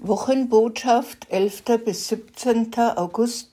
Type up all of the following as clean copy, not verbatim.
Wochenbotschaft 11. bis 17. August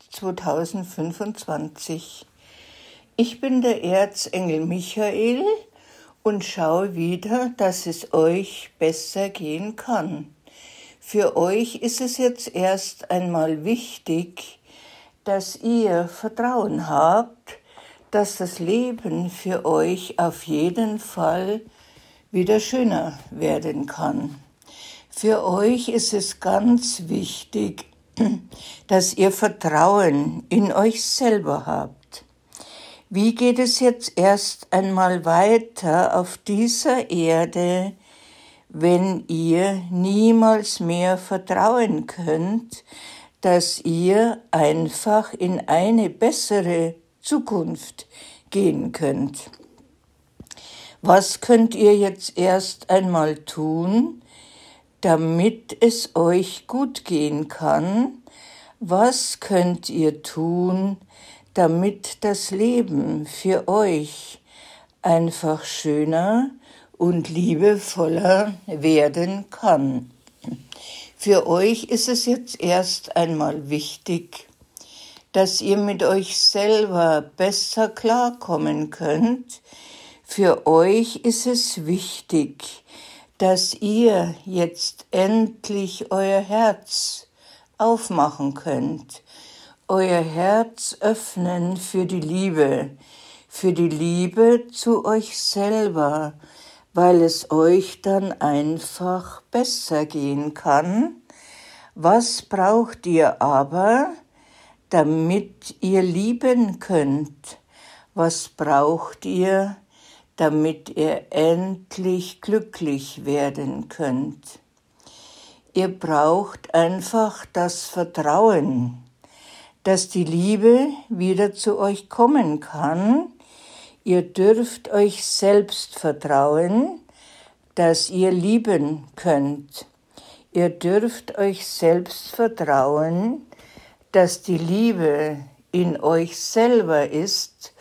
2025. Ich bin der Erzengel Michael und schaue wieder, dass es euch besser gehen kann. Für euch ist es jetzt erst einmal wichtig, dass ihr Vertrauen habt, dass das Leben für euch auf jeden Fall wieder schöner werden kann. Für euch ist es ganz wichtig, dass ihr Vertrauen in euch selber habt. Wie geht es jetzt erst einmal weiter auf dieser Erde, wenn ihr niemals mehr vertrauen könnt, dass ihr einfach in eine bessere Zukunft gehen könnt? Was könnt ihr jetzt erst einmal tun, damit es euch gut gehen kann? Was könnt ihr tun, damit das Leben für euch einfach schöner und liebevoller werden kann? Für euch ist es jetzt erst einmal wichtig, dass ihr mit euch selber besser klarkommen könnt. Für euch ist es wichtig, dass ihr jetzt endlich euer Herz aufmachen könnt, euer Herz öffnen für die Liebe zu euch selber, weil es euch dann einfach besser gehen kann. Was braucht ihr aber, damit ihr lieben könnt? Was braucht ihr, damit ihr endlich glücklich werden könnt? Ihr braucht einfach das Vertrauen, dass die Liebe wieder zu euch kommen kann. Ihr dürft euch selbst vertrauen, dass ihr lieben könnt. Ihr dürft euch selbst vertrauen, dass die Liebe in euch selber ist.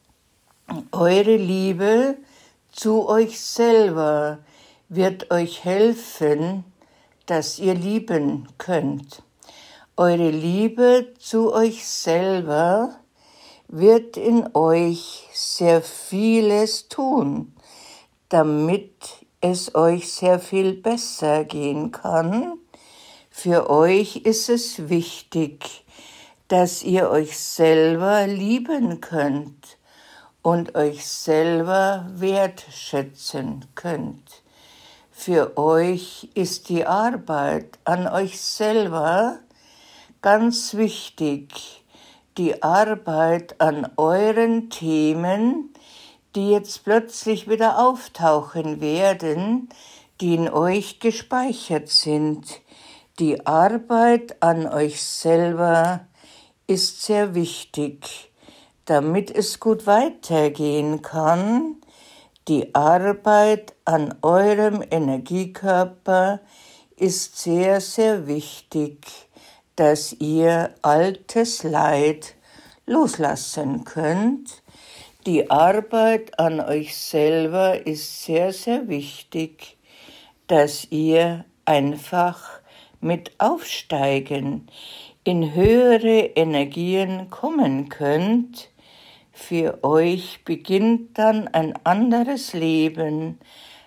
Eure Liebe zu euch selber wird euch helfen, dass ihr lieben könnt. Eure Liebe zu euch selber wird in euch sehr vieles tun, damit es euch sehr viel besser gehen kann. Für euch ist es wichtig, dass ihr euch selber lieben könnt und euch selber wertschätzen könnt. Für euch ist die Arbeit an euch selber ganz wichtig, die Arbeit an euren Themen, die jetzt plötzlich wieder auftauchen werden, die in euch gespeichert sind. Die Arbeit an euch selber ist sehr wichtig, damit es gut weitergehen kann. Die Arbeit an eurem Energiekörper ist sehr, sehr wichtig, dass ihr altes Leid loslassen könnt. Die Arbeit an euch selber ist sehr, sehr wichtig, dass ihr einfach mit Aufsteigen in höhere Energien kommen könnt. Für euch beginnt dann ein anderes Leben,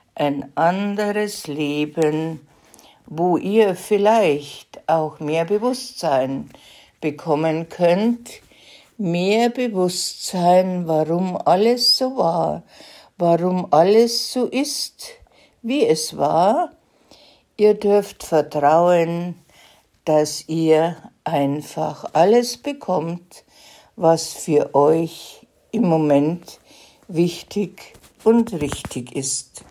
wo ihr vielleicht auch mehr Bewusstsein bekommen könnt, mehr Bewusstsein, warum alles so war, warum alles so ist, wie es war. Ihr dürft vertrauen, dass ihr einfach alles bekommt, was für euch im Moment wichtig und richtig ist.